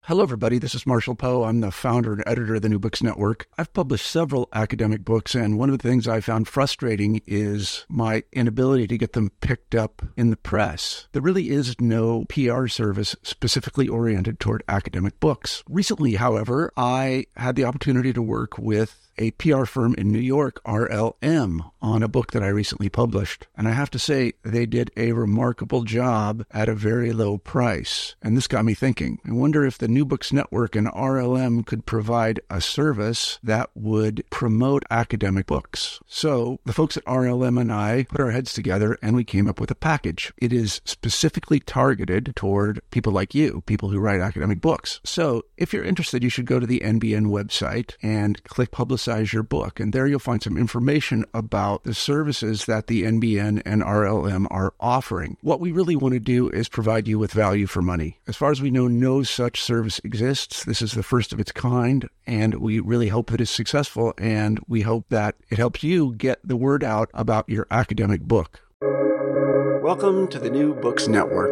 Hello, everybody. This is Marshall Poe. I'm the founder and editor of the New Books Network. I've published several academic books, and one of the things I found frustrating is my inability to get them picked up in the press. There really is no PR service specifically oriented toward academic books. Recently, however, I had the opportunity to work with a PR firm in New York, RLM, on a book that I recently published. And I have to say, they did a remarkable job at a very low price. And this got me thinking. I wonder if the New Books Network and RLM could provide a service that would promote academic books. So the folks at RLM and I put our heads together and we came up with a package. It is specifically targeted toward people like you, people who write academic books. So if you're interested, you should go to the NBN website and click Publicize Your Book. And there you'll find some information about the services that the NBN and RLM are offering. What we really want to do is provide you with value for money. As far as we know, no such service exists. This is the first of its kind, and we really hope that it's successful, and we hope that it helps you get the word out about your academic book. Welcome to the New Books Network.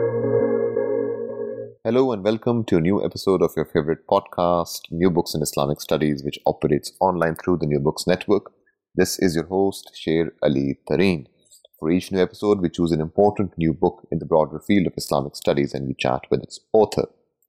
Hello and welcome to a new episode of your favorite podcast, New Books in Islamic Studies, which operates online through the New Books Network. This is your host, Sher Ali Tareen. For each new episode, we choose an important new book in the broader field of Islamic studies and we chat with its author.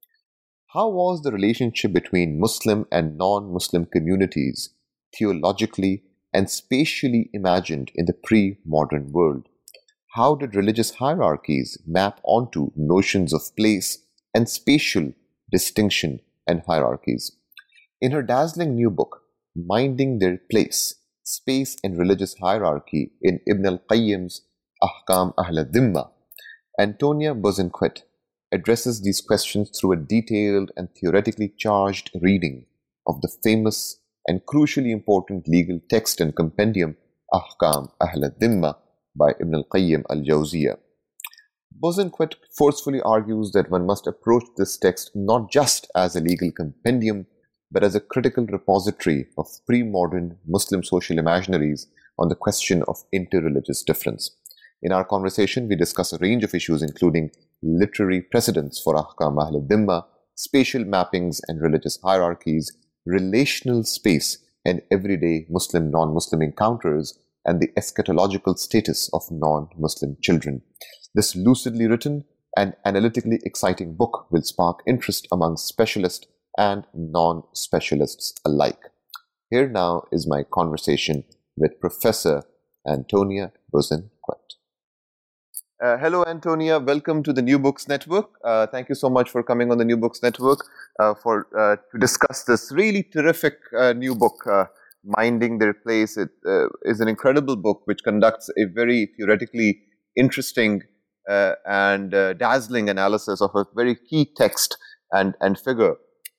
How was the relationship between Muslim and non-Muslim communities theologically and spatially imagined in the pre-modern world? How did religious hierarchies map onto notions of place and spatial distinction and hierarchies? In her dazzling new book, Minding Their Place, Space and Religious Hierarchy in Ibn al-Qayyim's Ahkam Ahl al-Dhimma, Antonia Bosanquet addresses these questions through a detailed and theoretically charged reading of the famous and crucially important legal text and compendium Ahkam Ahl al-Dhimma by Ibn al-Qayyim al-Jawziyah. Bosanquet forcefully argues that one must approach this text not just as a legal compendium, but as a critical repository of pre-modern Muslim social imaginaries on the question of interreligious difference. In our conversation, we discuss a range of issues including literary precedents for Ahkam Ahl al-Dhimma, spatial mappings and religious hierarchies, relational space and everyday Muslim-non-Muslim encounters, and the eschatological status of non-Muslim children. This lucidly written and analytically exciting book will spark interest among specialists and non-specialists alike. Here now is my conversation with Professor Antonia Bosanquet. Hello, Antonia. Welcome to the New Books Network. Thank you so much for coming on the New Books Network to discuss this really terrific new book, Minding Their Place. It is an incredible book which conducts a very theoretically interesting and dazzling analysis of a very key text and figure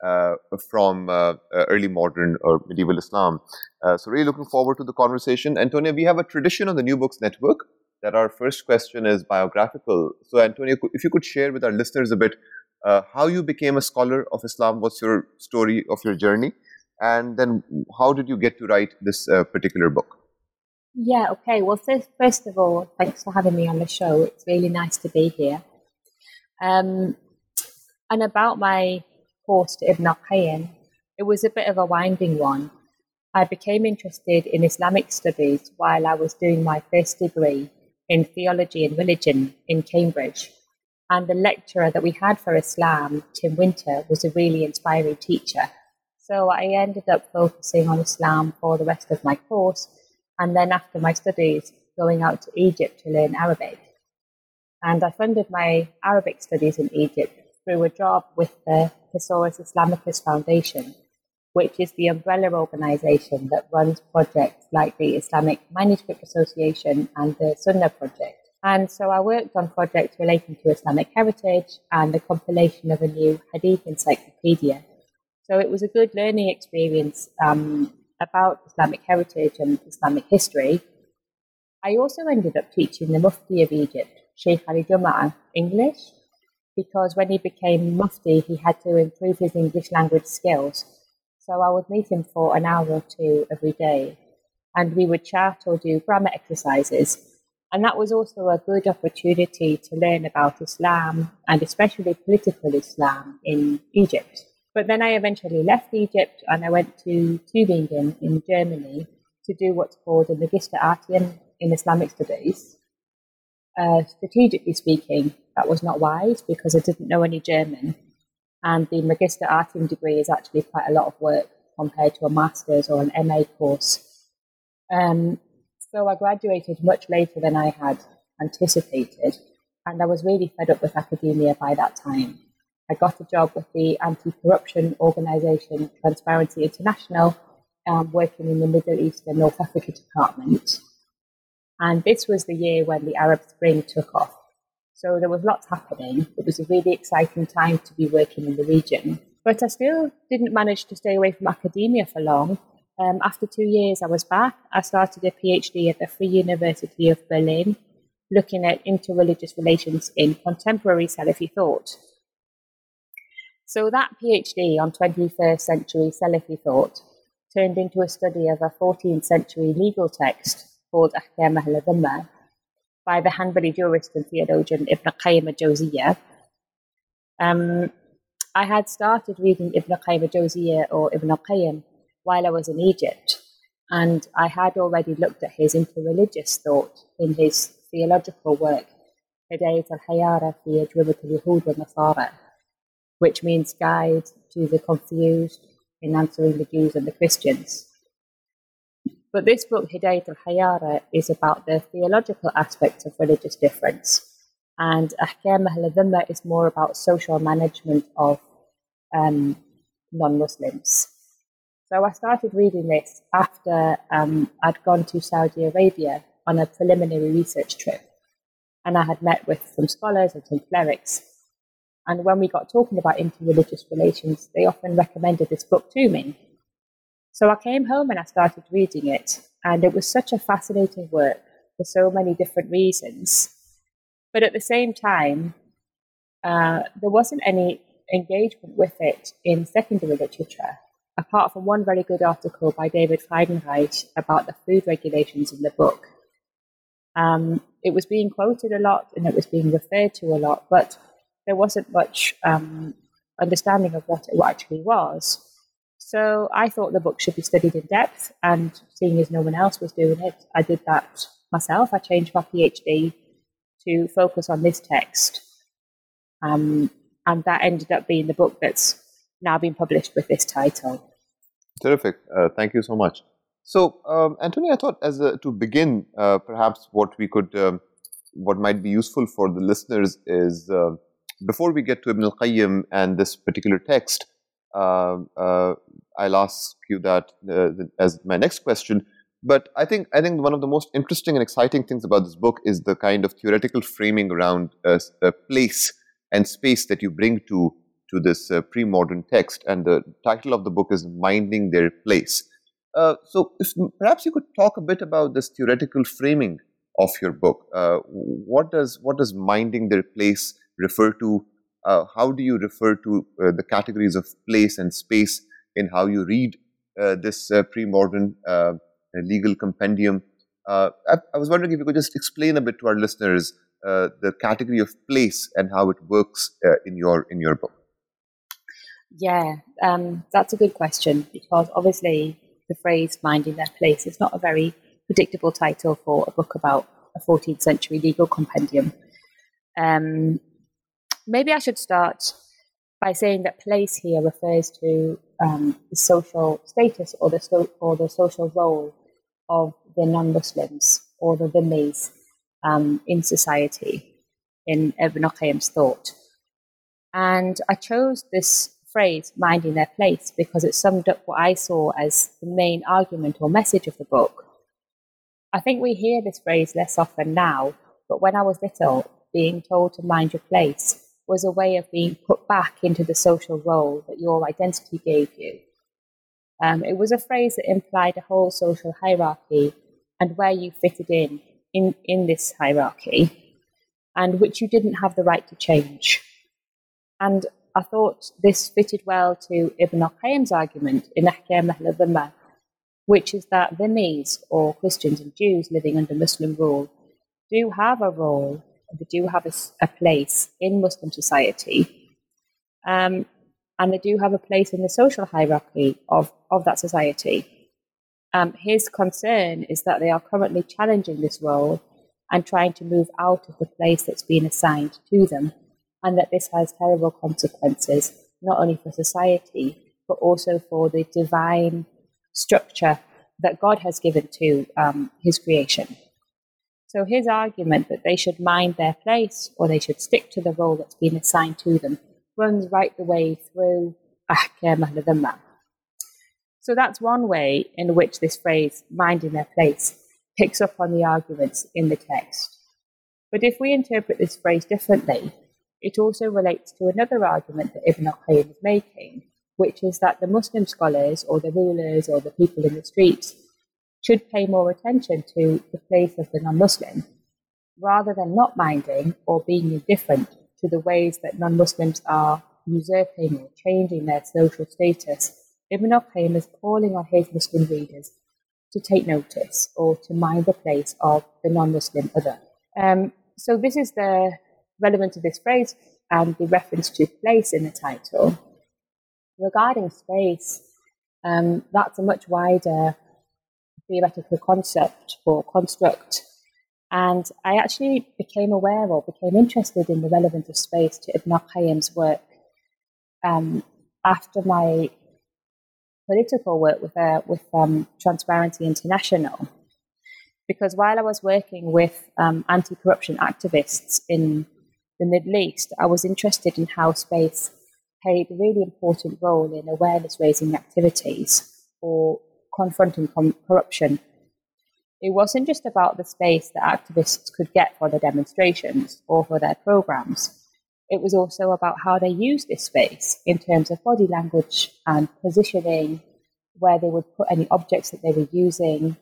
from early modern or medieval Islam. So really looking forward to the conversation. Antonia, we have a tradition on the New Books Network that our first question is biographical. So Antonia, if you could share with our listeners a bit how you became a scholar of Islam, what's your story of your journey, and then how did you get to write this particular book? Yeah, okay. Well, first of all, thanks for having me on the show. It's really nice to be here. And about my course to Ibn al-Qayyim, it was a bit of a winding one. I became interested in Islamic studies while I was doing my first degree in theology and religion in Cambridge. And the lecturer that we had for Islam, Tim Winter, was a really inspiring teacher. So I ended up focusing on Islam for the rest of my course, and then after my studies, going out to Egypt to learn Arabic. And I funded my Arabic studies in Egypt through a job with the Thesaurus Islamicus Foundation, which is the umbrella organization that runs projects like the Islamic Manuscript Association and the Sunnah Project. And so I worked on projects relating to Islamic heritage and the compilation of a new Hadith encyclopedia. So it was a good learning experience about Islamic heritage and Islamic history. I also ended up teaching the Mufti of Egypt, Sheikh Ali Jum'ah, English, because when he became Mufti, he had to improve his English language skills. So I would meet him for an hour or two every day, and we would chat or do grammar exercises. And that was also a good opportunity to learn about Islam, and especially political Islam in Egypt. But then I eventually left Egypt and I went to Tübingen in Germany to do what's called a Magister Artium in Islamic Studies. Strategically speaking, that was not wise because I didn't know any German. And the Magister Artium degree is actually quite a lot of work compared to a master's or an MA course. So I graduated much later than I had anticipated, and I was really fed up with academia by that time. I got a job with the anti-corruption organisation Transparency International, working in the Middle East and North Africa department. And this was the year when the Arab Spring took off. So there was lots happening. It was a really exciting time to be working in the region. But I still didn't manage to stay away from academia for long. After 2 years, I was back. I started a PhD at the Free University of Berlin, looking at interreligious relations in contemporary Salafi thought. So that PhD on 21st century Salafi thought turned into a study of a 14th century legal text called Ahkam al-Dhimma by the Hanbali jurist and theologian Ibn Qayyim al-Jawziyya. I had started reading Ibn Qayyim al-Jawziyya or Ibn Qayyim while I was in Egypt, and I had already looked at his interreligious thought in his theological work, Hidayat al-Hayara fi Ajwibat al-Yahud wa-Nasara, which means guide to the confused in answering the Jews and the Christians. But this book, Hidayat al-Hayara, is about the theological aspects of religious difference, and Ahkam al-Dhimma is more about social management of non-Muslims. So I started reading this after I'd gone to Saudi Arabia on a preliminary research trip, and I had met with some scholars and some clerics. And when we got talking about interreligious relations, they often recommended this book to me. So I came home and I started reading it, and it was such a fascinating work for so many different reasons. But at the same time, there wasn't any engagement with it in secondary literature, apart from one very good article by David Feigenreich about the food regulations in the book. It was being quoted a lot and it was being referred to a lot, but there wasn't much understanding of what it actually was. So I thought the book should be studied in depth, and seeing as no one else was doing it, I did that myself. I changed my PhD to focus on this text. And that ended up being the book that's now been published with this title. Terrific. Thank you so much. So, Anthony, I thought to begin, perhaps what might be useful for the listeners is, before we get to Ibn al-Qayyim and this particular text, I'll ask you that as my next question. But I think one of the most interesting and exciting things about this book is the kind of theoretical framing around place and space that you bring to this pre-modern text. And the title of the book is Minding Their Place. So if perhaps you could talk a bit about this theoretical framing of your book. What does minding their place refer to? How do you refer to the categories of place and space in how you read this pre-modern legal compendium? I was wondering if you could just explain a bit to our listeners the category of place and how it works in your book. Yeah, that's a good question, because obviously the phrase minding their place is not a very predictable title for a book about a 14th century legal compendium. Maybe I should start by saying that place here refers to the social status or the social role of the non-Muslims or the dhimmis in society, in Ibn Qayyim's thought. And I chose this phrase, minding their place, because it summed up what I saw as the main argument or message of the book. I think we hear this phrase less often now, but when I was little, being told to mind your place was a way of being put back into the social role that your identity gave you. It was a phrase that implied a whole social hierarchy and where you fitted in this hierarchy, and which you didn't have the right to change. And I thought this fitted well to Ibn al-Qayyim's argument in Ahkam al-Dhimma, which is that dhimmis, or Christians and Jews living under Muslim rule, do have a role, they do have a place in Muslim society, and they do have a place in the social hierarchy of that society. His concern is that they are currently challenging this role and trying to move out of the place that's been assigned to them, and that this has terrible consequences, not only for society, but also for the divine structure that God has given to his creation. So his argument that they should mind their place, or they should stick to the role that's been assigned to them, runs right the way through Ahkam Ahl Dhimma. So that's one way in which this phrase, minding their place, picks up on the arguments in the text. But if we interpret this phrase differently, it also relates to another argument that Ibn al-Qayyim is making, which is that the Muslim scholars, or the rulers, or the people in the streets should pay more attention to the place of the non-Muslim, rather than not minding or being indifferent to the ways that non-Muslims are usurping or changing their social status. Ibn al-Qayyim is calling on his Muslim readers to take notice, or to mind the place of the non-Muslim other. So this is the relevance of this phrase and the reference to place in the title. Regarding space, that's a much wider theoretical concept or construct. And I actually became aware or became interested in the relevance of space to Ibn al-Qayyim's work after my political work with Transparency International. Because while I was working with anti-corruption activists in the Middle East, I was interested in how space played a really important role in awareness-raising activities or confronting corruption. It wasn't just about the space that activists could get for their demonstrations or for their programs. It was also about how they used this space in terms of body language and positioning, where they would put any objects that they were using.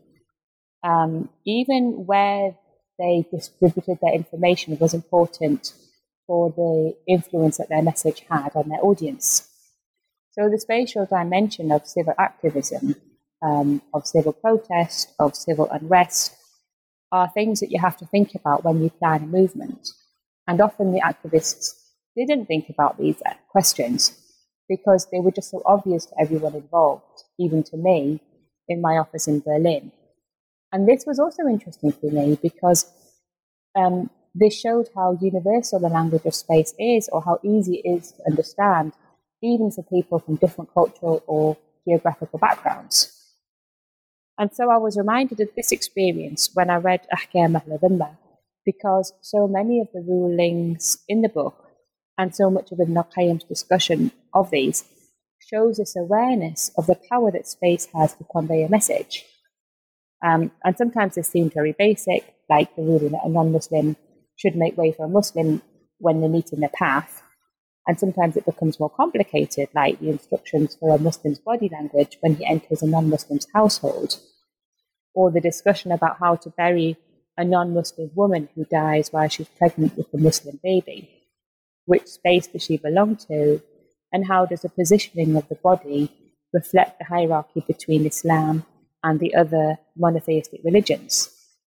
Even where they distributed their information was important for the influence that their message had on their audience. So the spatial dimension of civil activism, of civil protest, of civil unrest, are things that you have to think about when you plan a movement. And often the activists didn't think about these questions because they were just so obvious to everyone involved, even to me in my office in Berlin. And this was also interesting for me because this showed how universal the language of space is, or how easy it is to understand, even for people from different cultural or geographical backgrounds. And so I was reminded of this experience when I read Ahkam Ahl Dhimma, because so many of the rulings in the book and so much of Ibn al-Qayyim's discussion of these shows this awareness of the power that space has to convey a message. And sometimes this seemed very basic, like the ruling that a non-Muslim should make way for a Muslim when they meet in their path. And sometimes it becomes more complicated, like the instructions for a Muslim's body language when he enters a non-Muslim's household, or the discussion about how to bury a non-Muslim woman who dies while she's pregnant with a Muslim baby. Which space does she belong to, and how does the positioning of the body reflect the hierarchy between Islam and the other monotheistic religions?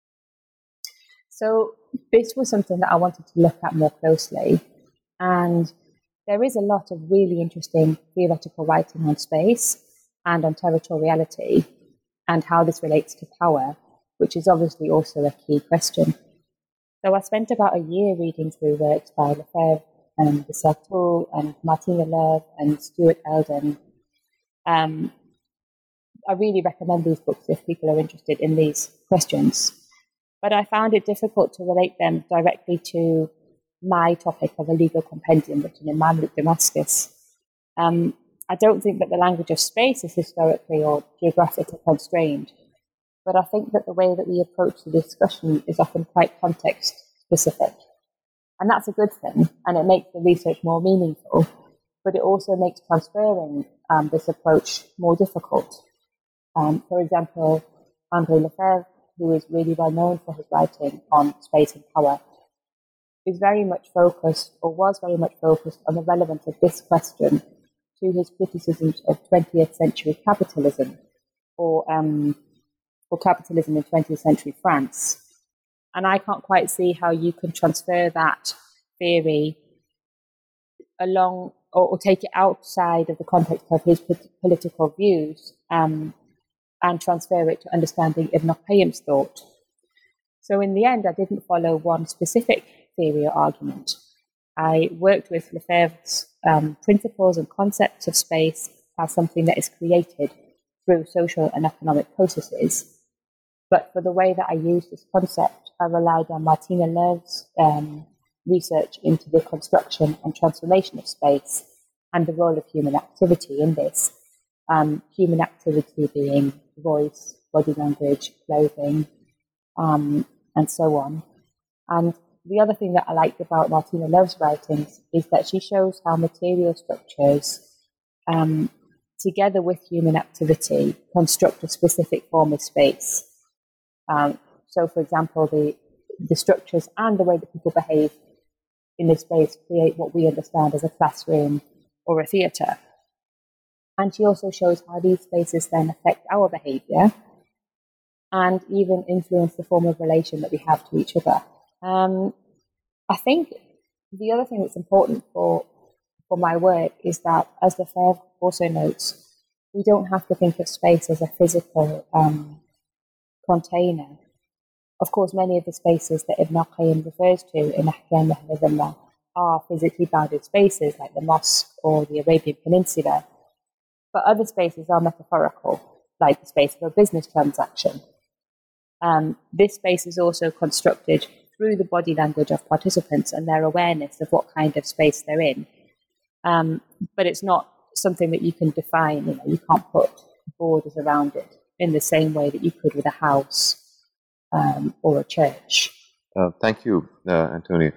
So this was something that I wanted to look at more closely. And there is a lot of really interesting theoretical writing on space and on territoriality and how this relates to power, which is obviously also a key question. So I spent about a year reading through works by Lefebvre and Desartaux and Martin Leleuve and Stuart Eldon. I really recommend these books if people are interested in these questions. But I found it difficult to relate them directly to my topic of a legal compendium written in Mamluk Damascus. I don't think that the language of space is historically or geographically constrained, but I think that the way that we approach the discussion is often quite context-specific. And that's a good thing, and it makes the research more meaningful, but it also makes transferring this approach more difficult. For example, André Lefebvre, who is really well known for his writing on space and power, is very much focused, or was very much focused, on the relevance of this question to his criticisms of 20th century capitalism, or capitalism in 20th century France. And I can't quite see how you can transfer that theory along or take it outside of the context of his political views and transfer it to understanding Ibn al-Qayyim's thought. So in the end, I didn't follow one specific theory or argument. I worked with Lefebvre's principles and concepts of space as something that is created through social and economic processes. But for the way that I used this concept, I relied on Martina Love's research into the construction and transformation of space and the role of human activity in this. Human activity being voice, body language, clothing, and so on. And the other thing that I liked about Martina Love's writings is that she shows how material structures, together with human activity, construct a specific form of space. So, for example, the structures and the way that people behave in this space create what we understand as a classroom or a theatre. And she also shows how these spaces then affect our behaviour and even influence the form of relation that we have to each other. I think the other thing that's important for my work is that, as Lefebvre also notes, we don't have to think of space as a physical container. Of course, many of the spaces that Ibn al-Qayyim refers to in Ahkam Ahl Dhimma are physically bounded spaces, like the mosque or the Arabian Peninsula. But other spaces are metaphorical, like the space of a business transaction. This space is also constructed through the body language of participants and their awareness of what kind of space they're in. But it's not something that you can define. You can't put borders around it in the same way that you could with a house or a church. Thank you, Antonia.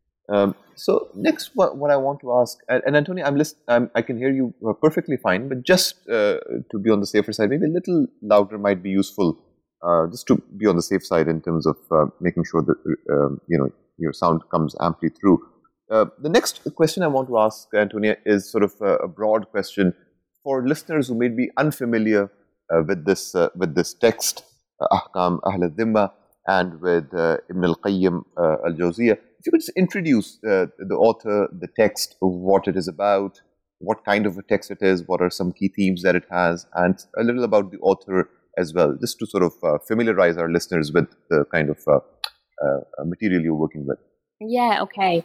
So next, what I want to ask, and Antonia, I can hear you perfectly fine, but just to be on the safer side, maybe a little louder might be useful, just to be on the safe side in terms of making sure that your sound comes amply through. The next question I want to ask, Antonia, is sort of a broad question for listeners who may be unfamiliar with this text, Ahkam Ahl Dhimma, and with Ibn al-Qayyim al-Jawziyah. If you could just introduce the author, the text, what it is about, what kind of a text it is, what are some key themes that it has, and a little about the author as well, just to sort of familiarize our listeners with the kind of material you're working with. Yeah, okay.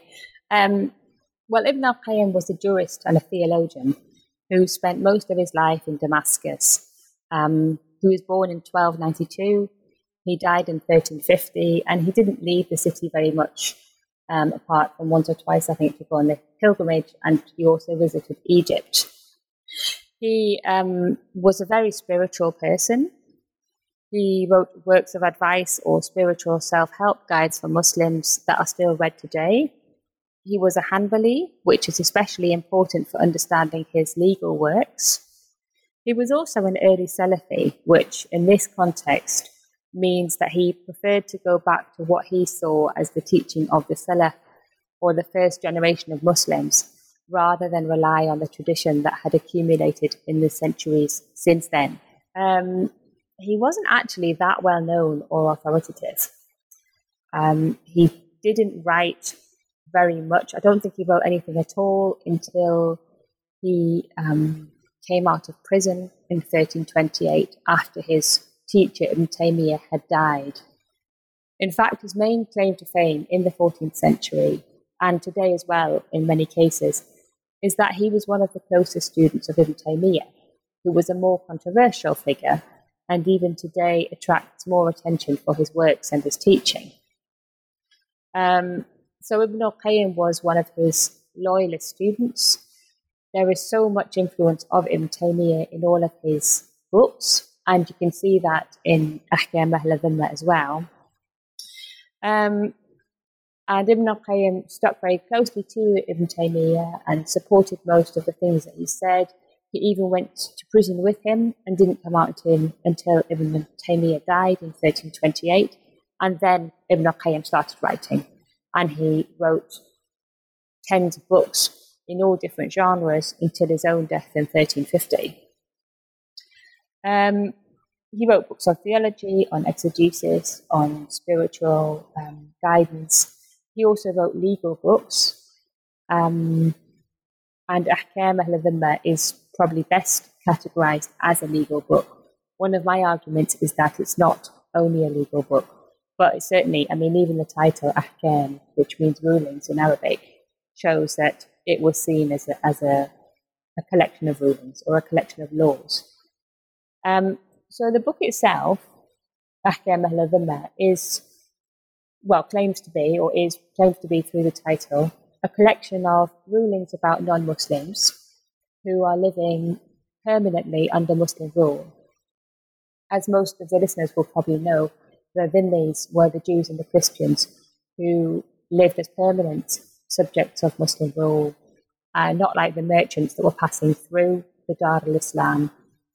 Well, Ibn al-Qayyim was a jurist and a theologian who spent most of his life in Damascus. He was born in 1292. He died in 1350, and he didn't leave the city very much, apart from once or twice, I think, to go on the pilgrimage, and he also visited Egypt. He was a very spiritual person. He wrote works of advice or spiritual self-help guides for Muslims that are still read today. He was a Hanbali, which is especially important for understanding his legal works. He was also an early Salafi, which in this context means that he preferred to go back to what he saw as the teaching of the Salaf, or the first generation of Muslims, rather than rely on the tradition that had accumulated in the centuries since then. He wasn't actually that well known or authoritative. He didn't write very much. I don't think he wrote anything at all until he came out of prison in 1328 after his teacher Ibn Taymiyyah had died. In fact, his main claim to fame in the 14th century, and today as well in many cases, is that he was one of the closest students of Ibn Taymiyyah, who was a more controversial figure and even today attracts more attention for his works and his teaching. So Ibn al-Qayyim was one of his loyalist students. There is so much influence of Ibn Taymiyyah in all of his books, and you can see that in Ahkam Ahl Dhimma as well. And Ibn al-Qayyim stuck very closely to Ibn Taymiyyah and supported most of the things that he said. He even went to prison with him and didn't come out until Ibn Taymiyyah died in 1328. And then Ibn al-Qayyim started writing. And he wrote tens of books in all different genres until his own death in 1350. he wrote books on theology, on exegesis, on spiritual guidance. He also wrote legal books. And Ahkam Ahl al-Dhimma is probably best categorized as a legal book. One of my arguments is that it's not only a legal book, but it's certainly, even the title Ahkam, which means rulings in Arabic, shows that it was seen as a collection of rulings or a collection of laws. So the book itself, Ahkam Ahl al-Dhimma, claims to be through the title, a collection of rulings about non-Muslims who are living permanently under Muslim rule. As most of the listeners will probably know, the Dhimmis were the Jews and the Christians who lived as permanent subjects of Muslim rule, not like the merchants that were passing through the Dar al-Islam,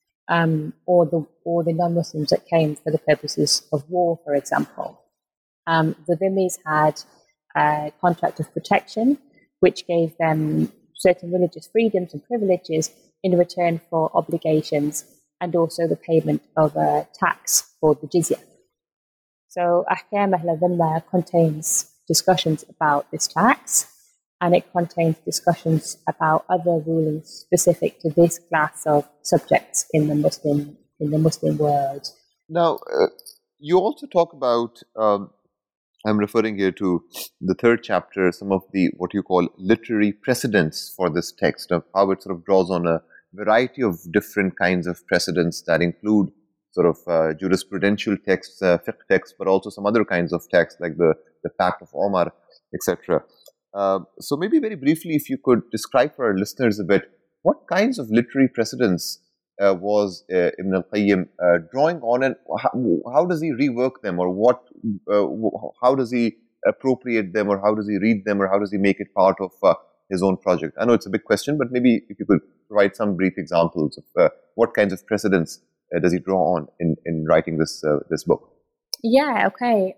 or the non-Muslims that came for the purposes of war, for example. The Dhimmis had a contract of protection, which gave them certain religious freedoms and privileges in return for obligations and also the payment of a tax called the jizya. So Ahkam Ahl al-Dhimma contains discussions about this tax, and it contains discussions about other rulings specific to this class of subjects in the Muslim world. Now, you also talk about, I'm referring here to the third chapter, some of the what you call literary precedents for this text, of how it sort of draws on a variety of different kinds of precedents that include sort of jurisprudential texts, fiqh texts, but also some other kinds of texts like the Pact of Omar, etc. So maybe very briefly, if you could describe for our listeners a bit, what kinds of literary precedents was Ibn al-Qayyim drawing on, and how does he rework them, or how does he appropriate them, or how does he read them, or how does he make it part of his own project? I know it's a big question, but maybe if you could provide some brief examples of what kinds of precedents does he draw on in writing this book? Yeah, okay.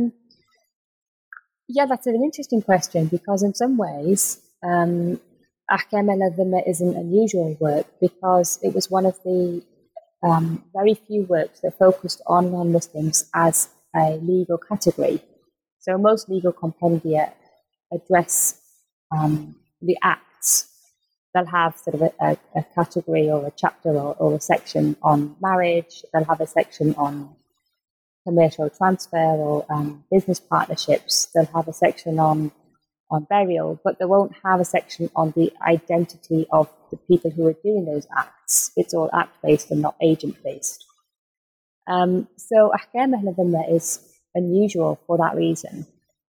That's an interesting question, because in some ways, Ahkam Ahl al-Dhimma is an unusual work because it was one of the very few works that focused on non-Muslims as a legal category. So most legal compendia address the acts. They'll have sort of a category or a chapter or a section on marriage. They'll have a section on commercial transfer or business partnerships. They'll have a section on burial, but they won't have a section on the identity of the people who are doing those acts. It's all act-based and not agent-based. So Ahkam Ahl al-Dhimma is unusual for that reason.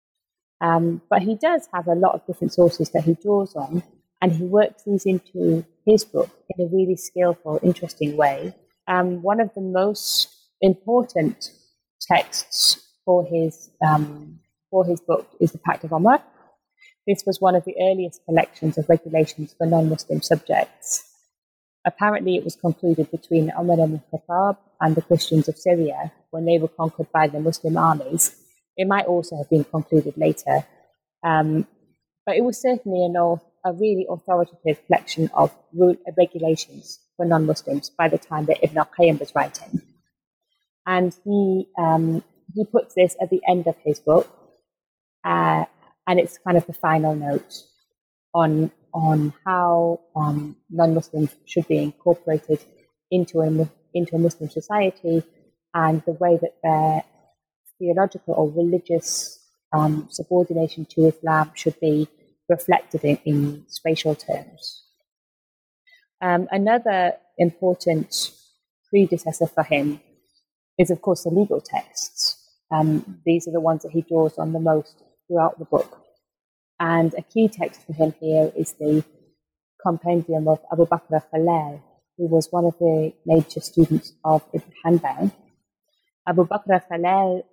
But he does have a lot of different sources that he draws on, and he works these into his book in a really skillful, interesting way. One of the most important texts for his book is the Pact of Omar. This was one of the earliest collections of regulations for non-Muslim subjects. Apparently, it was concluded between Umar ibn Khattab and the Christians of Syria when they were conquered by the Muslim armies. It might also have been concluded later, but it was certainly a really authoritative collection of regulations for non-Muslims by the time that Ibn al-Qayyim was writing. And he puts this at the end of his book, and it's kind of the final note on how non-Muslims should be incorporated into a Muslim society, and the way that their theological or religious subordination to Islam should be reflected in spatial terms. Another important predecessor for him is, of course, the legal texts. These are the ones that he draws on the most throughout the book. And a key text for him here is the compendium of Abu Bakr al-Khalal, who was one of the major students of Ibn Hanbal. Abu Bakr al-Khalal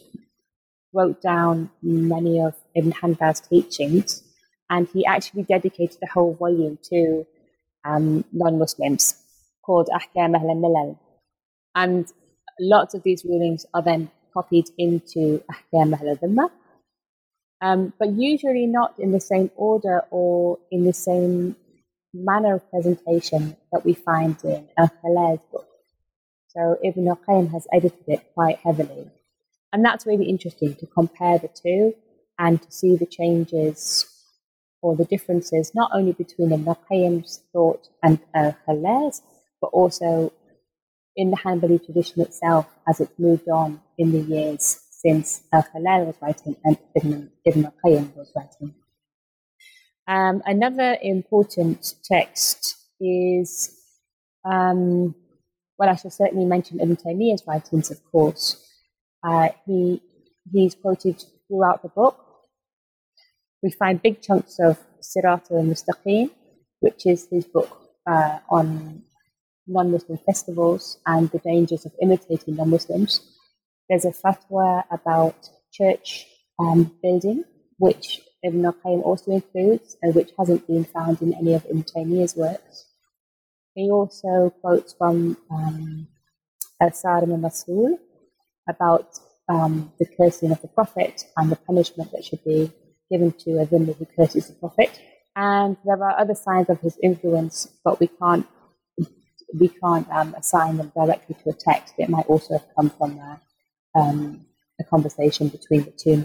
wrote down many of Ibn Hanbal's teachings, and he actually dedicated a whole volume to non-Muslims called Ahkam Ahl al-Milal. And lots of these rulings are then copied into Ahkam Ahl al-Dhimma, but usually not in the same order or in the same manner of presentation that we find in al-Khalal's book. So Ibn al-Qayyim has edited it quite heavily. And that's really interesting to compare the two and to see the changes or the differences, not only between Ibn al-Qayyim's thought and Khalal's, but also in the Hanbali tradition itself as it's moved on in the years since Khalal was writing and Ibn al-Qayyim was writing. Another important text is, well, I shall certainly mention Ibn Taymiyyah's writings, of course. He's quoted throughout the book. We find big chunks of Sirat al-Mustaqim, which is his book on non-Muslim festivals and the dangers of imitating non-Muslims. There's a fatwa about church building, which Ibn al-Qayyim also includes, and which hasn't been found in any of Ibn Taymiyyah's works. He also quotes from Al-Sarim al-Masul about the cursing of the Prophet and the punishment that should be given to a dhimmi who curses the Prophet. And there are other signs of his influence, but we can't assign them directly to a text. It might also have come from a conversation between the two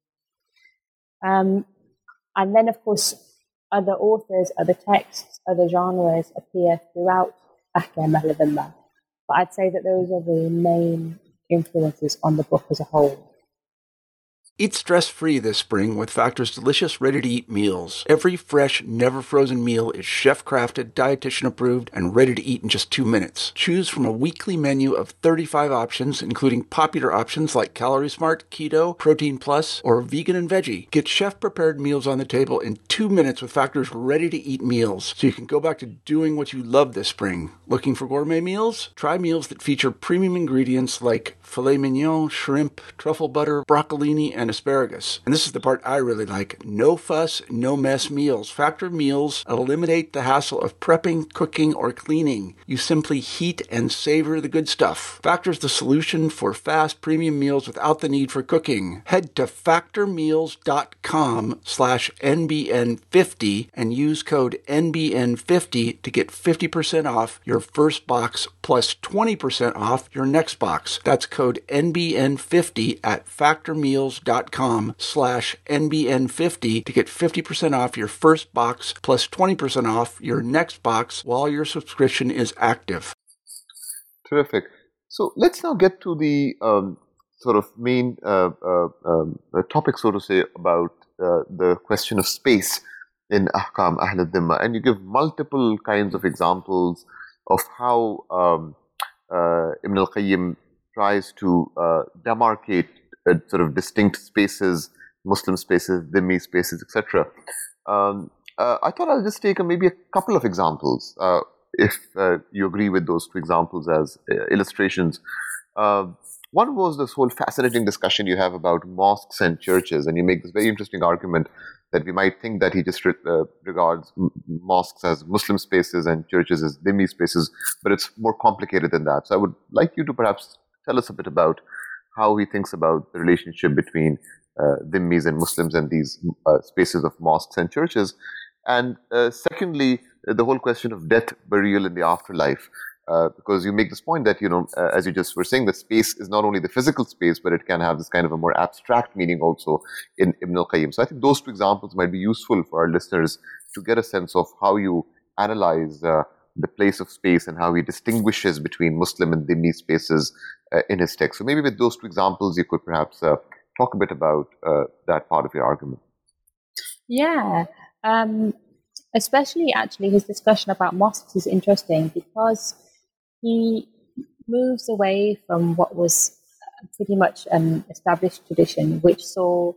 men. And then, of course, other authors, other texts, other genres appear throughout Ahkam Ahl al-Dhimma. But I'd say that those are the main influences on the book as a whole. Eat stress-free this spring with Factor's delicious, ready-to-eat meals. Every fresh, never-frozen meal is chef-crafted, dietitian-approved, and ready to eat in just 2 minutes. Choose from a weekly menu of 35 options, including popular options like Calorie Smart, Keto, Protein Plus, or Vegan and Veggie. Get chef-prepared meals on the table in 2 minutes with Factor's ready-to-eat meals, so you can go back to doing what you love this spring. Looking for gourmet meals? Try meals that feature premium ingredients like filet mignon, shrimp, truffle butter, broccolini, and asparagus. And this is the part I really like. No fuss, no mess meals. Factor meals eliminate the hassle of prepping, cooking, or cleaning. You simply heat and savor the good stuff. Factor's the solution for fast premium meals without the need for cooking. Head to factormeals.com/NBN50 and use code NBN50 to get 50% off your first box plus 20% off your next box. That's code NBN50 at factormeals.com/NBN50 to get 50% off your first box plus 20% off your next box while your subscription is active. Terrific. So let's now get to the sort of main topic, so to say, about the question of space in Ahkam Ahl al-Dhimma. And you give multiple kinds of examples of how Ibn al-Qayyim tries to demarcate sort of distinct spaces, Muslim spaces, Dhimmi spaces, etc. I thought I'll just take maybe a couple of examples, if you agree with those two examples as illustrations. One was this whole fascinating discussion you have about mosques and churches, and you make this very interesting argument that we might think that he just regards mosques as Muslim spaces and churches as Dhimmi spaces, but it's more complicated than that. So I would like you to perhaps tell us a bit about how he thinks about the relationship between Dhimmis and Muslims and these spaces of mosques and churches. And secondly, the whole question of death, burial, and the afterlife. Because you make this point that, as you just were saying, that space is not only the physical space, but it can have this kind of a more abstract meaning also in Ibn al-Qayyim. So I think those two examples might be useful for our listeners to get a sense of how you analyze the place of space and how he distinguishes between Muslim and Dhimmi spaces in his text. So maybe with those two examples, you could perhaps talk a bit about that part of your argument. Yeah. Especially, actually, his discussion about mosques is interesting because he moves away from what was pretty much an established tradition, which saw,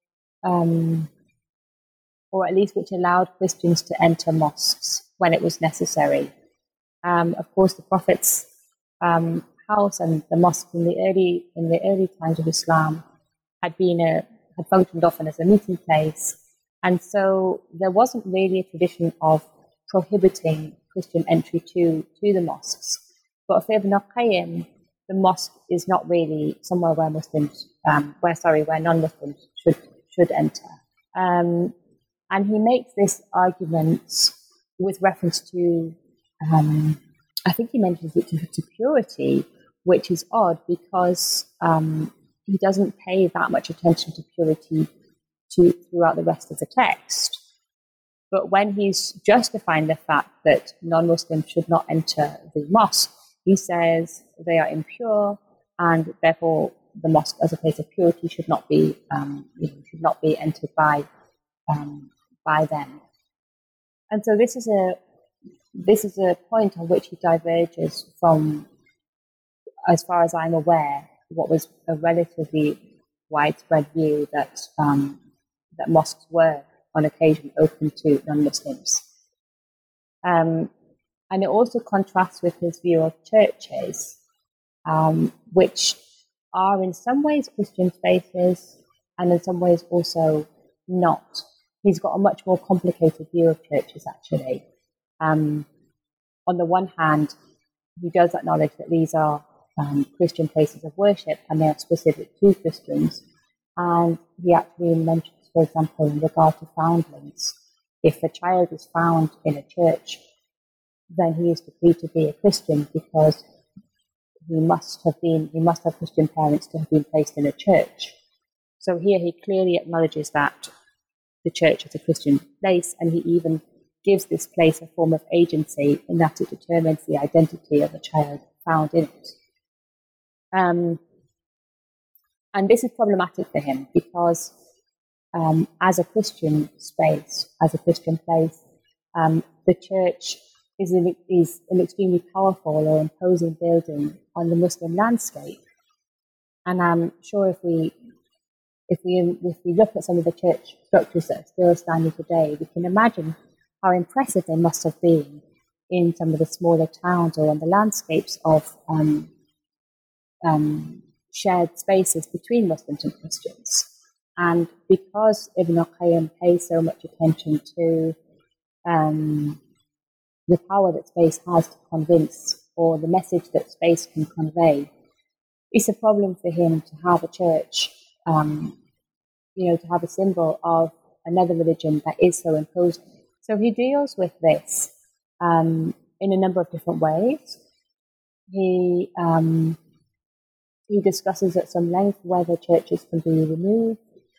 or at least which allowed Christians to enter mosques when it was necessary. Of course, the Prophet's house and the mosque in the early times of Islam had functioned often as a meeting place, and so there wasn't really a tradition of prohibiting Christian entry to the mosques. But for Ibn al-Qayyim, the mosque is not really somewhere where where non-Muslims should enter. And he makes this argument with reference to, I think he mentions it to purity, which is odd because he doesn't pay that much attention to purity throughout the rest of the text. But when he's justifying the fact that non-Muslims should not enter the mosque, he says they are impure, and therefore the mosque, as a place of purity, should not be entered by them. And so this is a point on which he diverges from, as far as I'm aware, what was a relatively widespread view that mosques were on occasion open to non-Muslims. And it also contrasts with his view of churches, which are in some ways Christian spaces and in some ways also not. He's got a much more complicated view of churches, actually. On the one hand, he does acknowledge that these are Christian places of worship and they are specific to Christians. And he actually mentions, for example, in regard to foundlings, if a child is found in a church, then he is decreed to be a Christian because he must have Christian parents to have been placed in a church. So here he clearly acknowledges that the church is a Christian place, and he even gives this place a form of agency in that it determines the identity of a child found in it. And this is problematic for him because as a Christian space, as a Christian place, the church is an extremely powerful or imposing building on the Muslim landscape. And I'm sure if we look at some of the church structures that are still standing today, we can imagine how impressive they must have been in some of the smaller towns or on the landscapes of shared spaces between Muslims and Christians. And because Ibn al-Qayyim pays so much attention to the power that space has to convince, or the message that space can convey, it's a problem for him to have a church, to have a symbol of another religion that is so imposing. So he deals with this in a number of different ways. He discusses at some length whether churches can be removed.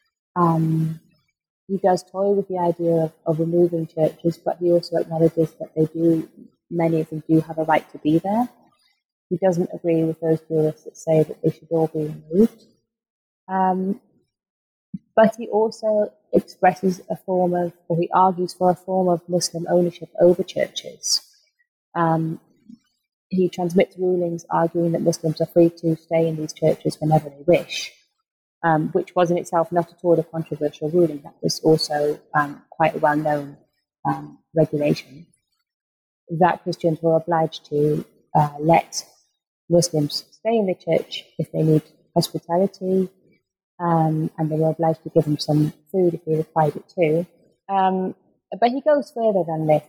He does toy with the idea of removing churches, but he also acknowledges that many of them do have a right to be there. He doesn't agree with those jurists that say that they should all be removed. But he also expresses he argues for a form of Muslim ownership over churches. He transmits rulings arguing that Muslims are free to stay in these churches whenever they wish, which was in itself not at all a controversial ruling. That was also quite a well-known regulation, that Christians were obliged to let Muslims stay in the church if they need hospitality, and they were obliged to give them some food if they required it too. But he goes further than this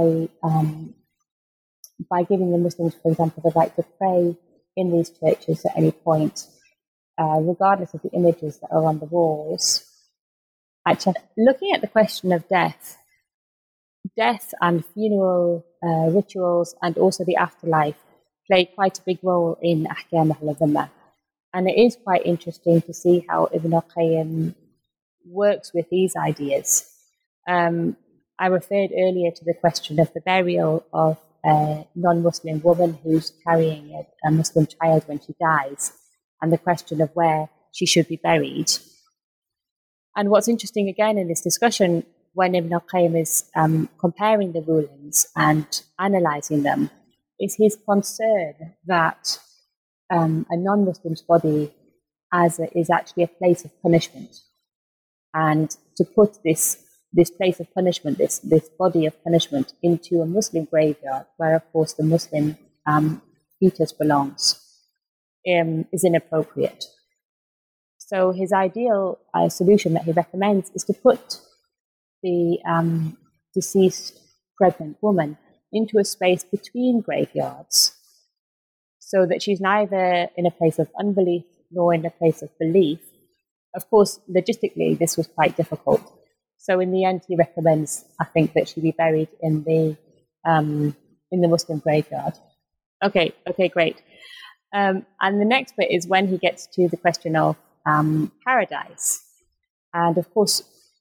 by giving the Muslims, for example, the right to pray in these churches at any point, regardless of the images that are on the walls. Actually, looking at the question of death and funeral rituals and also the afterlife play quite a big role in Ahkam Ahl Dhimma. And it is quite interesting to see how Ibn al-Qayyim works with these ideas. I referred earlier to the question of the burial of a non-Muslim woman who's carrying a Muslim child when she dies, and the question of where she should be buried. And what's interesting again in this discussion, when Ibn al-Qayyim is comparing the rulings and analysing them, is his concern that a non-Muslim's body is actually a place of punishment. And to put this place of punishment, this body of punishment, into a Muslim graveyard, where of course the Muslim fetus belongs, is inappropriate. So his ideal solution that he recommends is to put the deceased pregnant woman into a space between graveyards, so that she's neither in a place of unbelief nor in a place of belief. Of course, logistically, this was quite difficult. So in the end, he recommends, I think, that she be buried in the Muslim graveyard. Okay, great. And the next bit is when he gets to the question of paradise. And of course,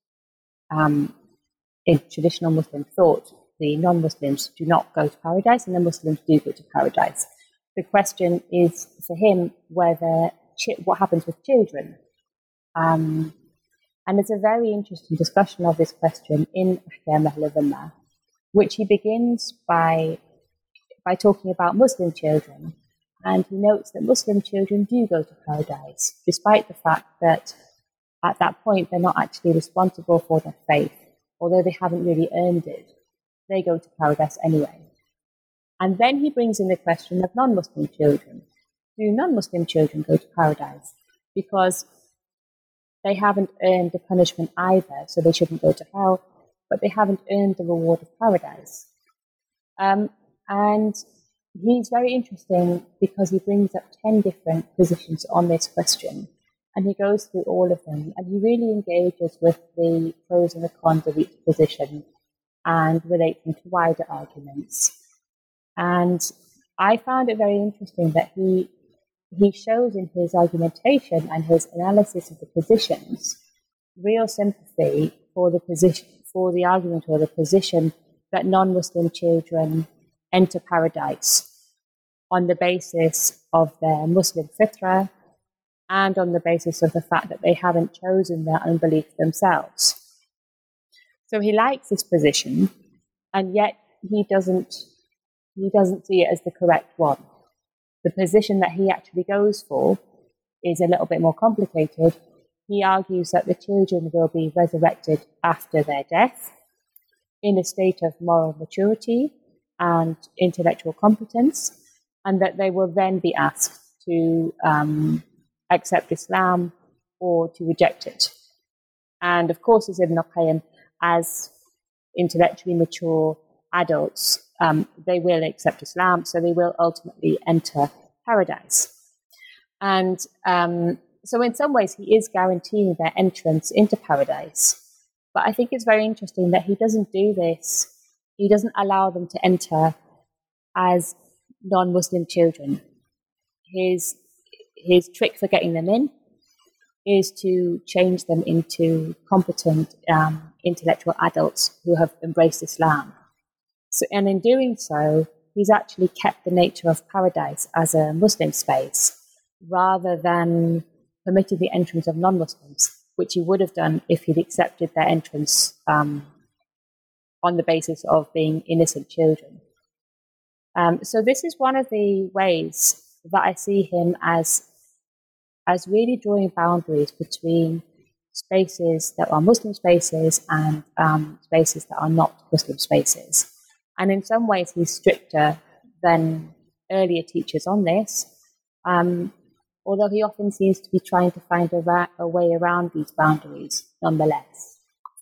in traditional Muslim thought, the non-Muslims do not go to paradise and the Muslims do go to paradise. The question is for him whether what happens with children. And it's a very interesting discussion of this question in Ahkam Ahl-Dhimma, which he begins by talking about Muslim children. And he notes that Muslim children do go to paradise, despite the fact that at that point they're not actually responsible for their faith, although they haven't really earned it. They go to paradise anyway. And then he brings in the question of non-Muslim children. Do non-Muslim children go to paradise? Because they haven't earned the punishment either, so they shouldn't go to hell, but they haven't earned the reward of paradise. And he's very interesting because he brings up 10 different positions on this question, and he goes through all of them, and he really engages with the pros and the cons of each position and relates them to wider arguments. And I found it very interesting that he shows in his argumentation and his analysis of the positions real sympathy for the position, for the argument or the position that non-Muslim children enter paradise on the basis of their Muslim fitrah and on the basis of the fact that they haven't chosen their unbelief themselves. So he likes this position, and yet he doesn't see it as the correct one. The position that he actually goes for is a little bit more complicated. He argues that the children will be resurrected after their death in a state of moral maturity and intellectual competence, and that they will then be asked to accept Islam or to reject it. And of course, as Ibn al-Qayyim, as intellectually mature adults, they will accept Islam, so they will ultimately enter paradise. And so in some ways, he is guaranteeing their entrance into paradise. But I think it's very interesting that he doesn't do this. He doesn't allow them to enter as non-Muslim children. His trick for getting them in is to change them into competent intellectual adults who have embraced Islam. So, and in doing so, he's actually kept the nature of paradise as a Muslim space rather than permitting the entrance of non-Muslims, which he would have done if he'd accepted their entrance on the basis of being innocent children. So this is one of the ways that I see him as really drawing boundaries between spaces that are Muslim spaces and spaces that are not Muslim spaces. And in some ways, he's stricter than earlier teachers on this, although he often seems to be trying to find a way around these boundaries nonetheless.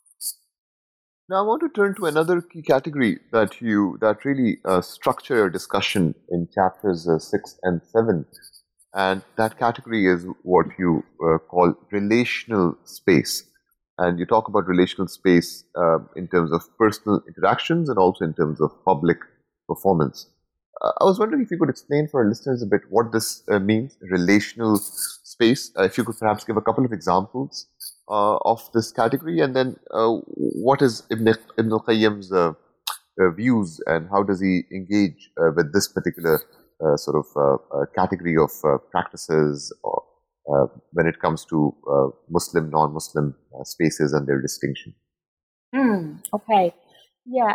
Now, I want to turn to another key category that really structure your discussion in chapters 6 and 7. And that category is what you call relational space. And you talk about relational space in terms of personal interactions and also in terms of public performance. I was wondering if you could explain for our listeners a bit what this means, relational space. If you could perhaps give a couple of examples of this category, and then what is Ibn al-Qayyim's views and how does he engage with this particular category of practices or when it comes to Muslim, non-Muslim spaces and their distinction. Okay. Yeah,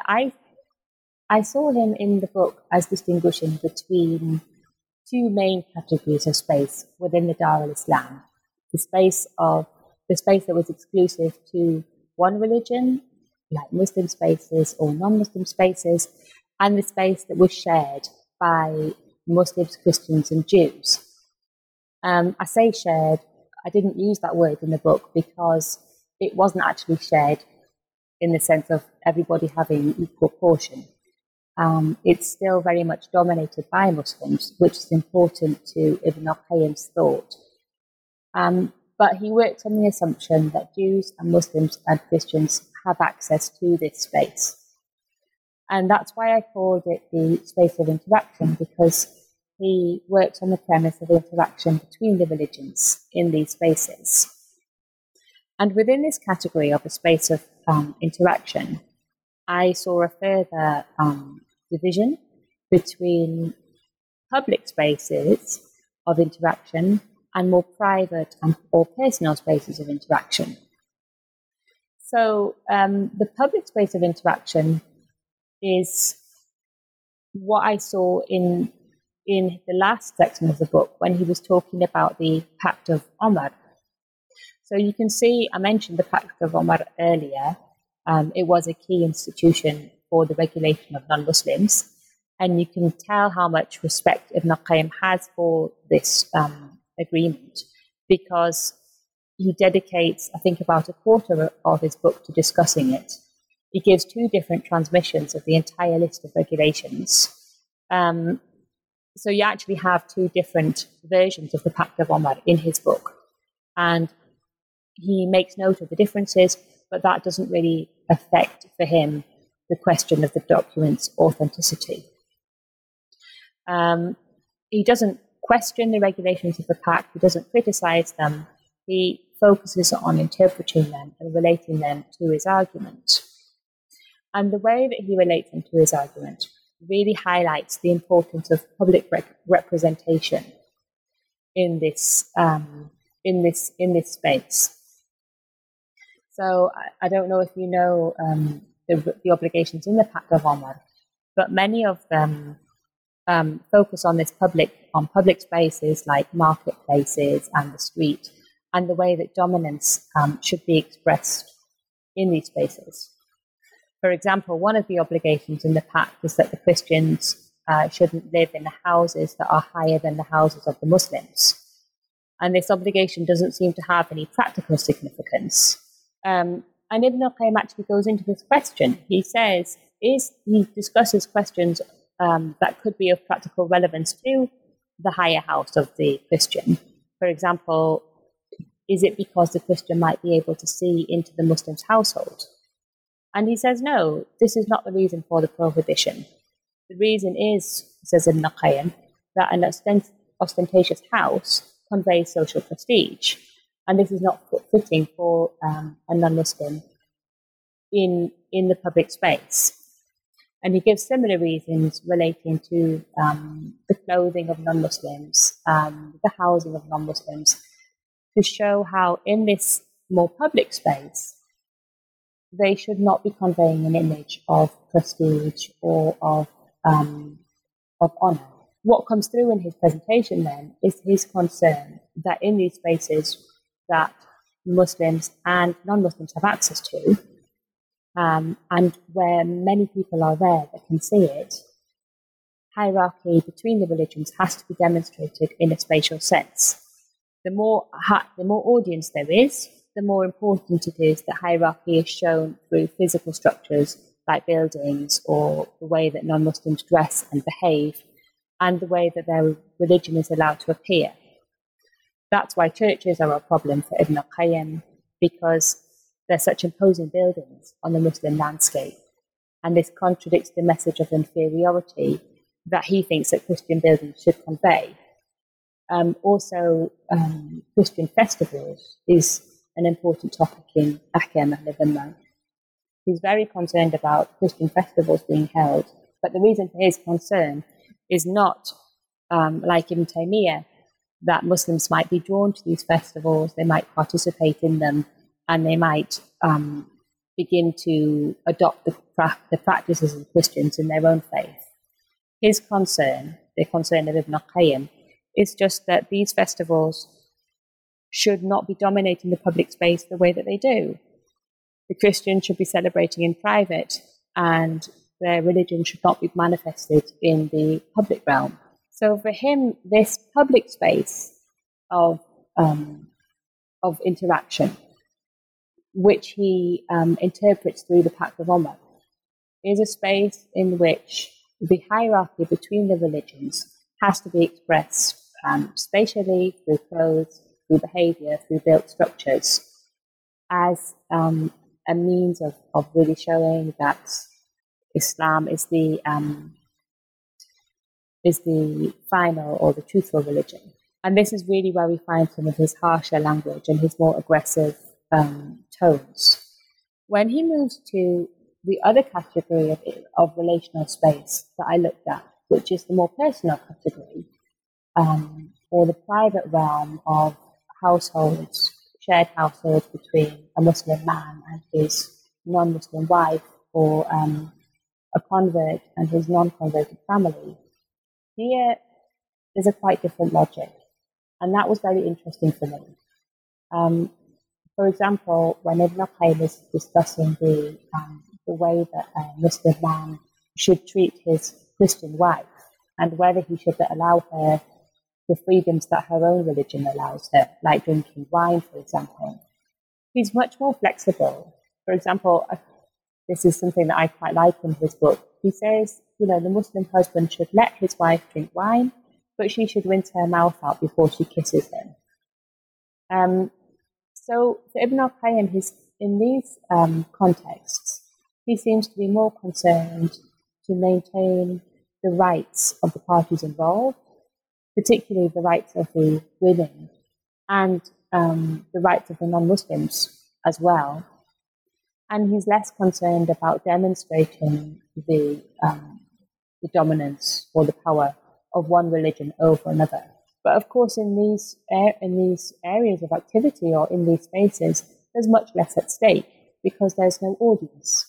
I saw him in the book as distinguishing between two main categories of space within the Dar al-Islam. The space that was exclusive to one religion, like Muslim spaces or non-Muslim spaces, and the space that was shared by Muslims, Christians, and Jews. I say shared, I didn't use that word in the book because it wasn't actually shared in the sense of everybody having equal portion. It's still very much dominated by Muslims, which is important to Ibn al-Qayyim's thought. But he works on the assumption that Jews and Muslims and Christians have access to this space. And that's why I called it the space of interaction, because he works on the premise of interaction between the religions in these spaces. And within this category of the space of interaction, I saw a further division between public spaces of interaction and more private or personal spaces of interaction. So the public space of interaction is what I saw in the last section of the book when he was talking about the Pact of Omar. So you can see, I mentioned the Pact of Omar earlier. It was a key institution for the regulation of non-Muslims. And you can tell how much respect Ibn al-Qayyim has for this agreement, because he dedicates, I think, about a quarter of his book to discussing it. He gives 2 different transmissions of the entire list of regulations. So you actually have 2 different versions of the Pact of Omar in his book. And he makes note of the differences, but that doesn't really affect for him the question of the document's authenticity. He doesn't question the regulations of the Pact, he doesn't criticize them, he focuses on interpreting them and relating them to his argument. And the way that he relates them to his argument really highlights the importance of public representation in this space. So I don't know if you know the obligations in the Pact of Omar, but many of them focus on public spaces like marketplaces and the street, and the way that dominance should be expressed in these spaces. For example, one of the obligations in the Pact is that the Christians shouldn't live in the houses that are higher than the houses of the Muslims. And this obligation doesn't seem to have any practical significance. And Ibn al-Qayyim actually goes into this question. He discusses questions that could be of practical relevance to the higher house of the Christian. For example, is it because the Christian might be able to see into the Muslim's household? And he says, no, this is not the reason for the prohibition. The reason is, says Ibn al-Qayyim, that an ostentatious house conveys social prestige. And this is not fitting for a non-Muslim in the public space. And he gives similar reasons relating to the clothing of non-Muslims, the housing of non-Muslims, to show how in this more public space, they should not be conveying an image of prestige or of honor. What comes through in his presentation then is his concern that in these spaces that Muslims and non-Muslims have access to, and where many people are there that can see it, hierarchy between the religions has to be demonstrated in a spatial sense. The more audience there is, the more important it is that hierarchy is shown through physical structures like buildings or the way that non-Muslims dress and behave, and the way that their religion is allowed to appear. That's why churches are a problem for Ibn al-Qayyim, because they're such imposing buildings on the Muslim landscape. And this contradicts the message of inferiority that he thinks that Christian buildings should convey. Also, Christian festivals is an important topic in Ahkam al-Dhimma. He's very concerned about Christian festivals being held, but the reason for his concern is not, like Ibn Taymiyyah, that Muslims might be drawn to these festivals, they might participate in them, and they might begin to adopt the practices of Christians in their own faith. His concern, the concern of Ibn al-Qayyim, is just that these festivals should not be dominating the public space the way that they do. The Christians should be celebrating in private, and their religion should not be manifested in the public realm. So for him, this public space of interaction, which he interprets through the Pact of Omar, is a space in which the hierarchy between the religions has to be expressed spatially, through clothes, through behavior, through built structures, as a means of really showing that Islam is the is the final or the truthful religion. And this is really where we find some of his harsher language and his more aggressive tones. When he moves to the other category of relational space that I looked at, which is the more personal category, or the private realm of households, shared households between a Muslim man and his non-Muslim wife, or a convert and his non-converted family, here there's a quite different logic. And that was very interesting for me. For example, when Ibn al-Qayyim is discussing the way that a Muslim man should treat his Christian wife and whether he should allow her the freedoms that her own religion allows her, like drinking wine, for example, he's much more flexible. For example, this is something that I quite like in his book. He says, the Muslim husband should let his wife drink wine, but she should rinse her mouth out before she kisses him. So for Ibn al-Qayyim, in these contexts, he seems to be more concerned to maintain the rights of the parties involved, particularly the rights of the women and the rights of the non-Muslims as well. And he's less concerned about demonstrating the dominance or the power of one religion over another. But of course, in these areas of activity or in these spaces, there's much less at stake because there's no audience.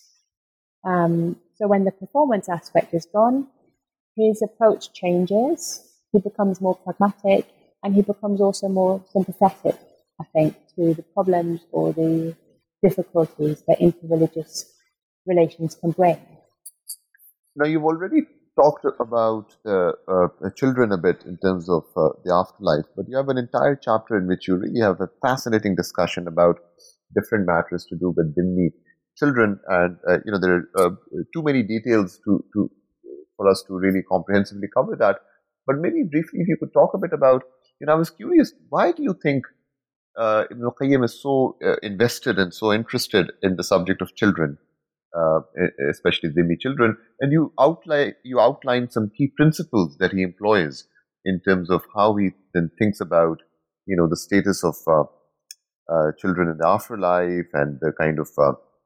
So when the performance aspect is gone, his approach changes. He becomes more pragmatic, and he becomes also more sympathetic, I think, to the problems or the difficulties that interreligious relations can bring. Now, you've already talked about children a bit in terms of the afterlife, but you have an entire chapter in which you really have a fascinating discussion about different matters to do with dhimmi children, and there are too many details for us to really comprehensively cover that. But maybe briefly, if you could talk a bit about, I was curious, why do you think Ibn al-Qayyim is so invested and so interested in the subject of children, especially dhimmi children? And you outline some key principles that he employs in terms of how he then thinks about, the status of children in the afterlife and the kind of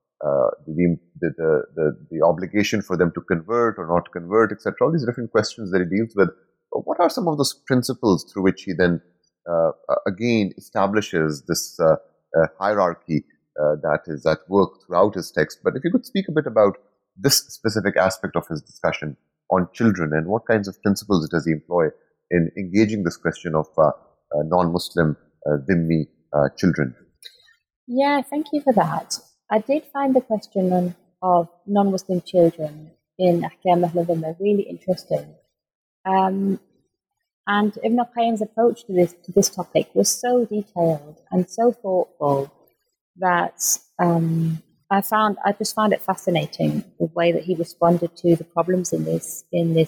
the obligation for them to convert or not convert, etc. All these different questions that he deals with. What are some of those principles through which he then again establishes this hierarchy that is at work throughout his text? But if you could speak a bit about this specific aspect of his discussion on children and what kinds of principles does he employ in engaging this question of non-Muslim dhimmi children? Yeah, thank you for that. I did find the question of non-Muslim children in Ahkam Ahl al-Dhimma really interesting. And Ibn al-Qayyim's approach to this topic was so detailed and so thoughtful that I just found it fascinating the way that he responded to the problems in this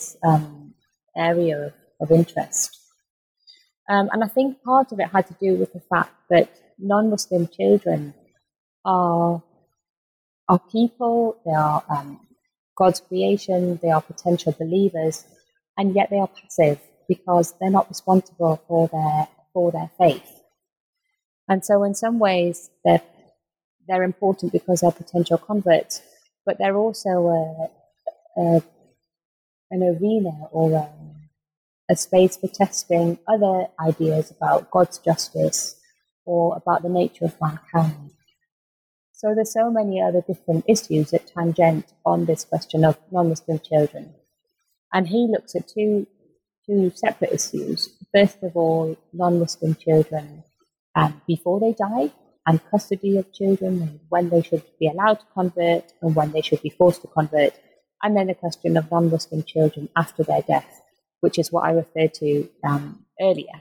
area of interest. And I think part of it had to do with the fact that non-Muslim children are people, they are God's creation, they are potential believers, and yet they are passive because they're not responsible for their faith. And so in some ways they're important because they're potential converts, but they're also an arena or a space for testing other ideas about God's justice or about the nature of mankind. So there's so many other different issues that tangent on this question of non-Muslim children. And he looks at two separate issues. First of all, non-Muslim children before they die, and custody of children, and when they should be allowed to convert and when they should be forced to convert. And then the question of non-Muslim children after their death, which is what I referred to earlier.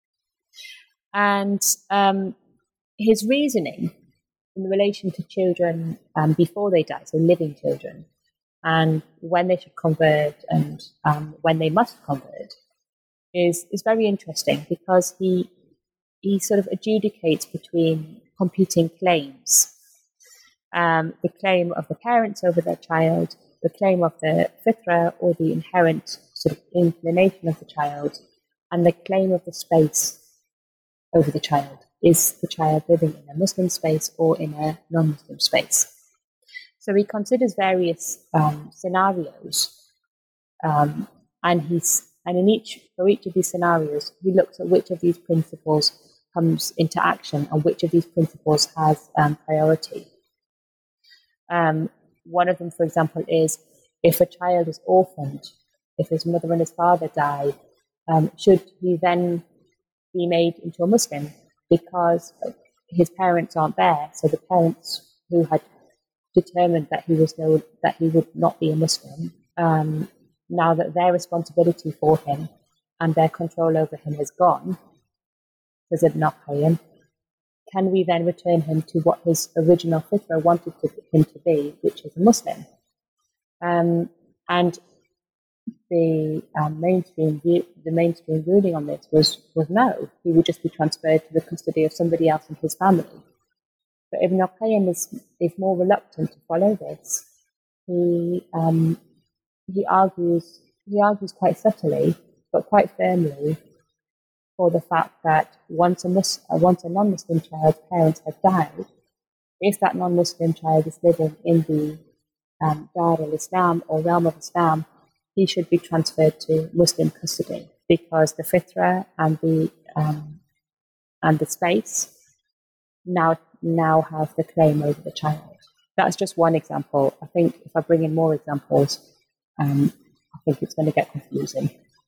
And his reasoning in relation to children before they die, so living children, and when they should convert and when they must convert, is very interesting because he sort of adjudicates between competing claims. The claim of the parents over their child, the claim of the fitra or the inherent sort of inclination of the child and the claim of the space over the child. Is the child living in a Muslim space or in a non-Muslim space? So he considers various scenarios, and for each of these scenarios, he looks at which of these principles comes into action and which of these principles has priority. One of them, for example, is if a child is orphaned, if his mother and his father die, should he then be made into a Muslim because his parents aren't there? So the parents who had determined that he would not be a Muslim, now that their responsibility for him and their control over him has gone, says Ibn al-Qayyim, can we then return him to what his original fitra wanted him to be, which is a Muslim? And the mainstream ruling on this was no. He would just be transferred to the custody of somebody else in his family. But Ibn al-Qayyim is more reluctant to follow this. He argues quite subtly, but quite firmly, for the fact that once a non-Muslim child's parents have died, if that non-Muslim child is living in the Dar al-Islam or realm of Islam, he should be transferred to Muslim custody because the fitra and the space now have the claim over the child. That's just one example. I think if I bring in more examples, I think it's going to get confusing.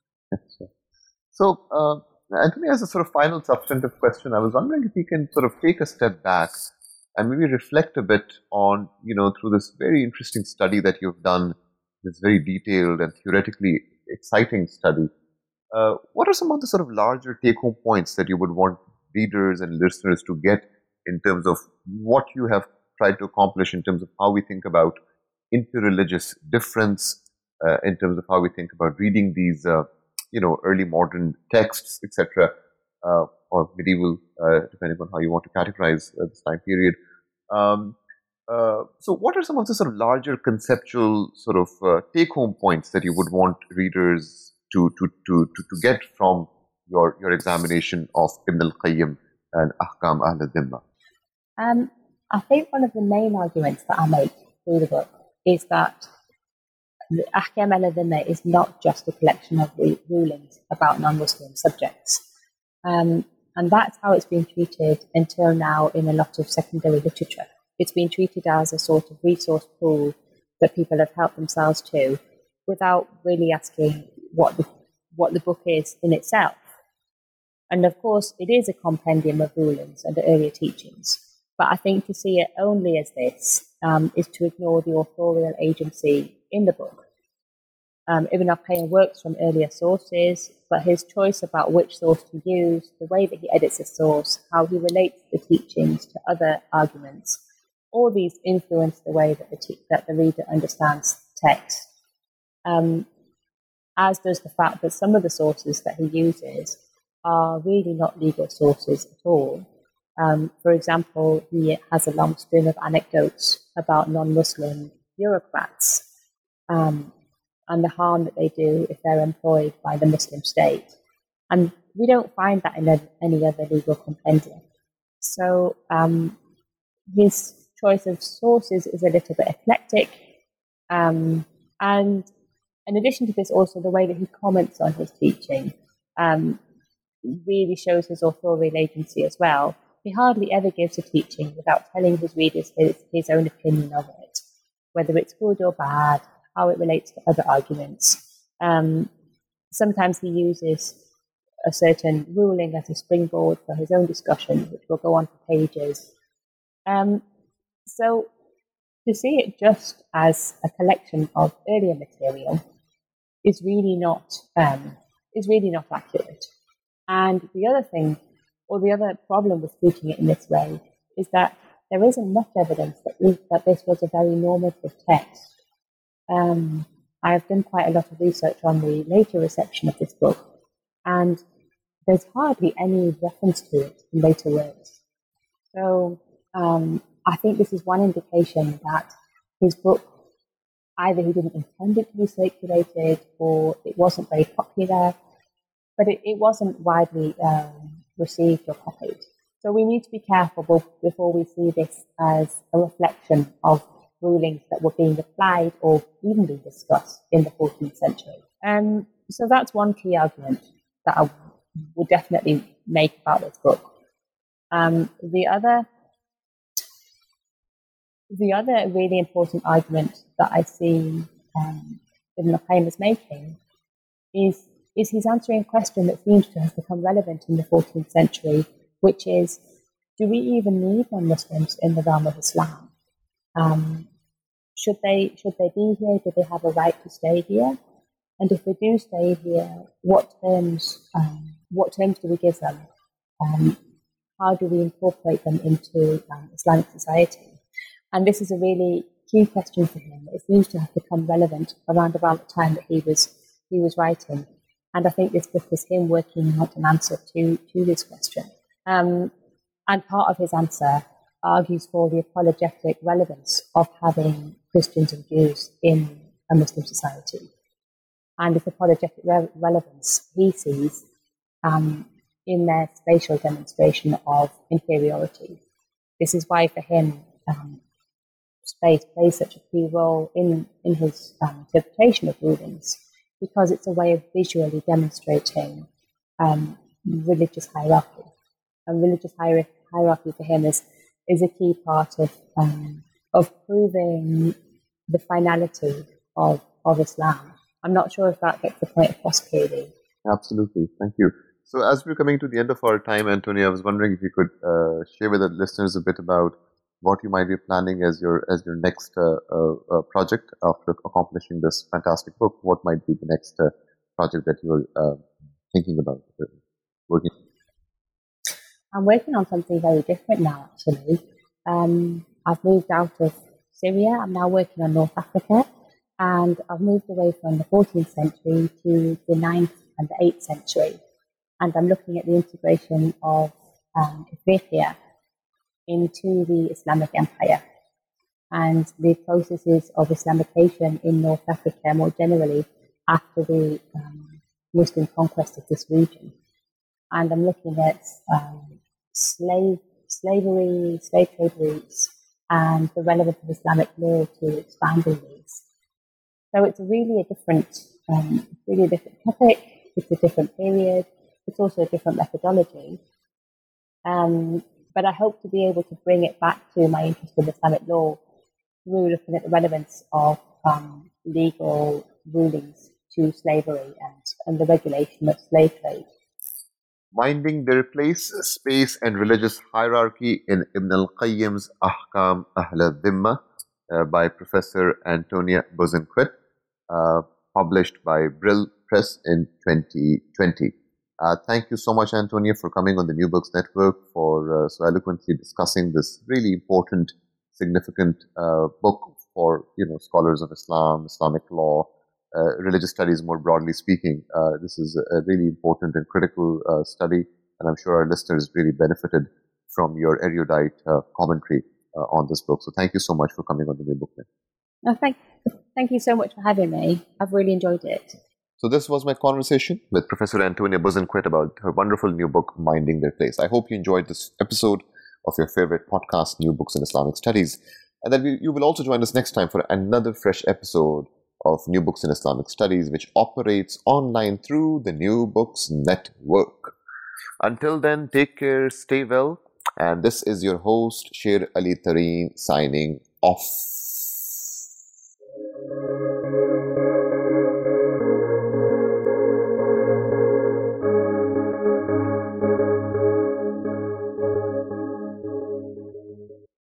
So, Anthony, as a sort of final substantive question, I was wondering if you can sort of take a step back and maybe reflect a bit on, through this very interesting study that you've done, this very detailed and theoretically exciting study. What are some of the sort of larger take-home points that you would want readers and listeners to get in terms of what you have tried to accomplish in terms of how we think about interreligious difference, in terms of how we think about reading these, early modern texts, etc., or medieval, depending on how you want to categorize this time period. So what are some of the sort of larger conceptual sort of take-home points that you would want readers to get from your examination of Ibn al-Qayyim and Ahkam Ahl al-Dhimma? I think one of the main arguments that I make through the book is that the Ahkam Ahl al-Dhimma is not just a collection of rulings about non-Muslim subjects. And that's how it's been treated until now in a lot of secondary literature. It's been treated as a sort of resource pool that people have helped themselves to without really asking what the book is in itself. And of course, it is a compendium of rulings and earlier teachings. But I think to see it only as this is to ignore the authorial agency in the book. Ibn al-Qayyim works from earlier sources, but his choice about which source to use, the way that he edits a source, how he relates the teachings to other arguments, all these influence the way that the reader understands text. As does the fact that some of the sources that he uses are really not legal sources at all. For example, he has a long string of anecdotes about non-Muslim bureaucrats and the harm that they do if they're employed by the Muslim state. And we don't find that in any other legal compendium. So his choice of sources is a little bit eclectic. And in addition to this, also the way that he comments on his teaching really shows his authorial agency as well. He hardly ever gives a teaching without telling his readers his own opinion of it, whether it's good or bad, how it relates to other arguments. Sometimes he uses a certain ruling as a springboard for his own discussion, which will go on for pages. So to see it just as a collection of earlier material is really not accurate. And the other thing, or the other problem with treating it in this way, is that there isn't much evidence that this was a very normative text. I have done quite a lot of research on the later reception of this book, and there's hardly any reference to it in later works. So I think this is one indication that his book either he didn't intend it to be circulated or it wasn't very popular, but it wasn't widely received or copied. So we need to be careful before we see this as a reflection of rulings that were being applied or even being discussed in the 14th century. So that's one key argument that I would definitely make about this book. The other really important argument that I see Ibn al-Qayyim is making is he's answering a question that seems to have become relevant in the 14th century, which is, do we even need non-Muslims in the realm of Islam? Should they be here? Do they have a right to stay here? And if they do stay here, what terms do we give them? How do we incorporate them into Islamic society? And this is a really key question for him. It seems to have become relevant around about the time that he was writing. And I think this book is him working out an answer to this question. And part of his answer argues for the apologetic relevance of having Christians and Jews in a Muslim society. And this apologetic relevance he sees in their spatial demonstration of inferiority. This is why for him, space plays such a key role in his interpretation of rulings, because it's a way of visually demonstrating religious hierarchy. And religious hierarchy for him is a key part of proving the finality of Islam. I'm not sure if that gets the point across clearly. Absolutely. Thank you. So as we're coming to the end of our time, Antonia, I was wondering if you could share with the listeners a bit about what you might be planning as your next project after accomplishing this fantastic book. What might be the next project that you're thinking about working on? I'm working on something very different now, actually. I've moved out of Syria. I'm now working on North Africa. And I've moved away from the 14th century to the 9th and the 8th century. And I'm looking at the integration of Ethiopia into the Islamic Empire and the processes of Islamication in North Africa more generally after the Muslim conquest of this region. And I'm looking at slave trade routes, and the relevance of Islamic law to expanding these. So it's really a different topic. It's a different period. It's also a different methodology. But I hope to be able to bring it back to my interest in Islamic law through looking at the relevance of legal rulings to slavery and the regulation of slave trade. Minding Their Place, Space and Religious Hierarchy in Ibn al-Qayyim's Ahkam Ahl al-Dhimma by Professor Antonia Bosanquet, published by Brill Press in 2020. Thank you so much, Antonia, for coming on the New Books Network, for so eloquently discussing this really important, significant book for scholars of Islam, Islamic law, religious studies more broadly speaking. This is a really important and critical study, and I'm sure our listeners really benefited from your erudite commentary on this book. So thank you so much for coming on the New Book Network. Thank you so much for having me. I've really enjoyed it. So this was my conversation with Professor Antonia Bosanquet about her wonderful new book, Minding Their Place. I hope you enjoyed this episode of your favorite podcast, New Books in Islamic Studies, and that you will also join us next time for another fresh episode of New Books in Islamic Studies, which operates online through the New Books Network. Until then, take care, stay well, and this is your host, Sher Ali Tareen, signing off.